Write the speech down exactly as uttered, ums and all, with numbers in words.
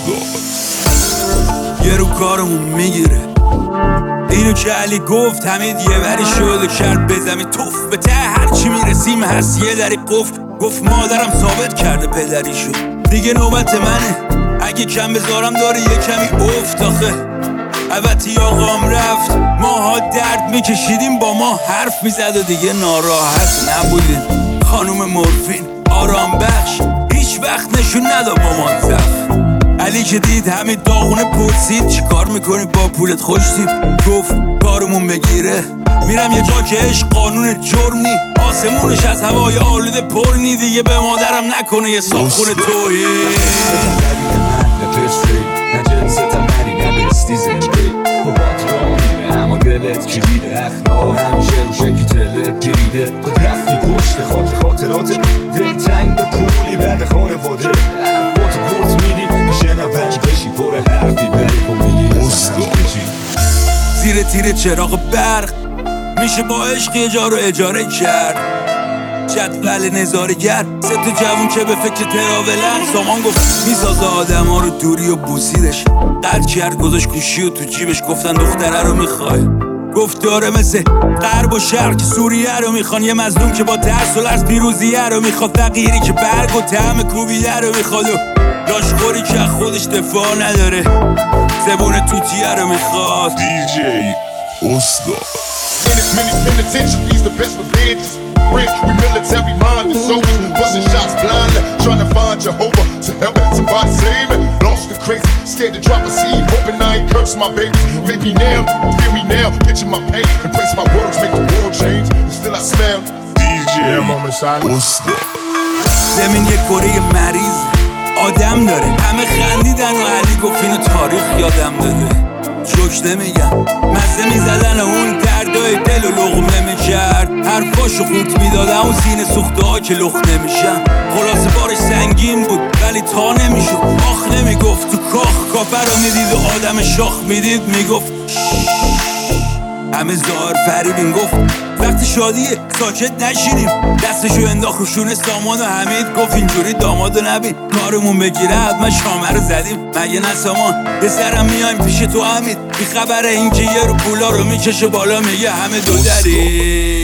یه رو کارمون میگیره اینو که علی گفت حمید یه وری شده کرد بزمی توف به ته هرچی میرسیم هست یه دری قفل گفت مادرم ثابت کرده پدری شد دیگه نوبت منه اگه کم بذارم داره یه کمی افت آخه البته آقام رفت ماها درد میکشیدیم با ما حرف میزد و دیگه ناراحت نبودیم خانوم مورفین آرام بخش هیچ وقت نشون نداد با ما زف علی که دید همین داغونه پرسید چی کار میکنی با پولت خوشتیم گفت کارمون بگیره میرم یه جا که عشق قانون جرم نی آسمونش از هوای آلوده پر نی دیگه به مادرم نکنه یه صابخون توهی نه جنستم نری نه بستی زنگی بابات را میره اما دلت کلیده اخنا همیشه رو شکی تلت گریده خود رفتی پشت خاطر خاطرات دل تنگ به پولی بعد خانه واده بات بورت میدی میشه نبنج بشی پر حرفی بری کن میگی زیر تیر چراغ برق میشه با عشق یه جا رو اجاره کرد جدول نظارگر سه تا جوون که به فکر تراولن سامان گفت میسازه آدم ها رو دوری و بوسیدش قرد کرد گذاشت گوشی و تو جیبش گفتن دختره رو میخوای گفت داره مثل غرب و شرق سوریه رو میخوان یه مظلوم که با ترس و لرز پیروزیه رو میخواد فقیری که برگ و طعم کوبیده رو میخواد و لاشخوری که خودش دفاع نداره زبون توتیه رو میخواد دی جی استاد Many penitentiaries, the best revenges. Rich, we military minded soldiers, busting shots blindly, trying to find Jehovah to help somebody save me. Lost and crazy, scared to drop a seed, hoping I ain't curse my babies. Maybe now, feel me now, picture my pain, embrace my words, make the world change. And still I smell دی جی استاد. زمین یک کره مریض آدم داره همه خندیدن و علی گفت اینو تاریخ یادم داده جوک نمیگم مزه میزدن اون دردای دل و لغم نمیکرد حرفاشو خورد میدادم اون سینه سوخته ها که لخت نمیشم خلاصه بارش سنگین بود ولی تا نمیشد آخ نمیگفت تو کاخ کافر رو میدید و آدم شاخ میدید میگفت همه ظاهر فریبین گفت وقتی شادیه ساکت نشینیم دستشو انداخت رو شونه سامان و حمید گفت اینجوری دامادو نبین کارمون بگیره حتما شامه رو زدیم مگه نه سامان یه سرم میایم پیش تو حمید بی خبره این که یه رو پولا رو میکشه بالا میگه همه دو دری